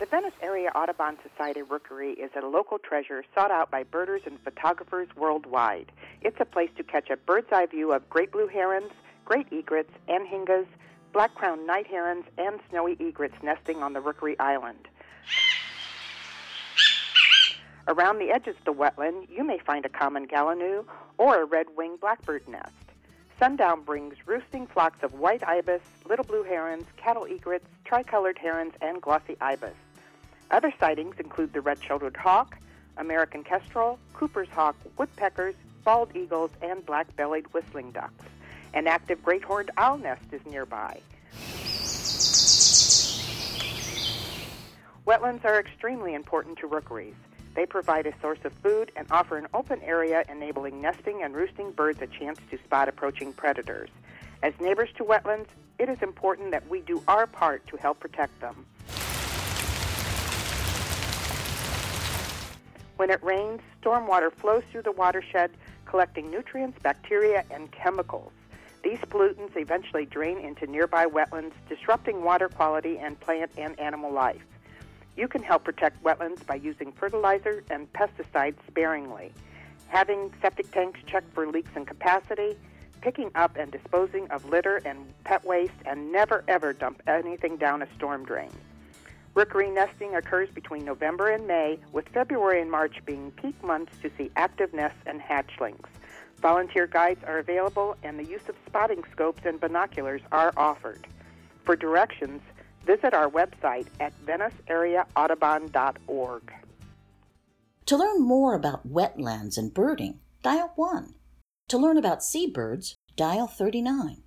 The Venice Area Audubon Society Rookery is a local treasure sought out by birders and photographers worldwide. It's a place to catch a bird's-eye view of great blue herons, great egrets, anhingas, black-crowned night herons, and snowy egrets nesting on the Rookery Island. Around the edges of the wetland, you may find a common gallinoo or a red-winged blackbird nest. Sundown brings roosting flocks of white ibis, little blue herons, cattle egrets, tricolored herons, and glossy ibis. Other sightings include the red-shouldered hawk, American kestrel, Cooper's hawk, woodpeckers, bald eagles, and black-bellied whistling ducks. An active great-horned owl nest is nearby. Wetlands are extremely important to rookeries. They provide a source of food and offer an open area enabling nesting and roosting birds a chance to spot approaching predators. As neighbors to wetlands, it is important that we do our part to help protect them. When it rains, stormwater flows through the watershed, collecting nutrients, bacteria, and chemicals. These pollutants eventually drain into nearby wetlands, disrupting water quality and plant and animal life. You can help protect wetlands by using fertilizer and pesticides sparingly, having septic tanks checked for leaks in capacity, picking up and disposing of litter and pet waste, and never ever dump anything down a storm drain. Rookery nesting occurs between November and May, with February and March being peak months to see active nests and hatchlings. Volunteer guides are available, and the use of spotting scopes and binoculars are offered. For directions, visit our website at veniceareaaudubon.org. To learn more about wetlands and birding, dial 1. To learn about seabirds, dial 39.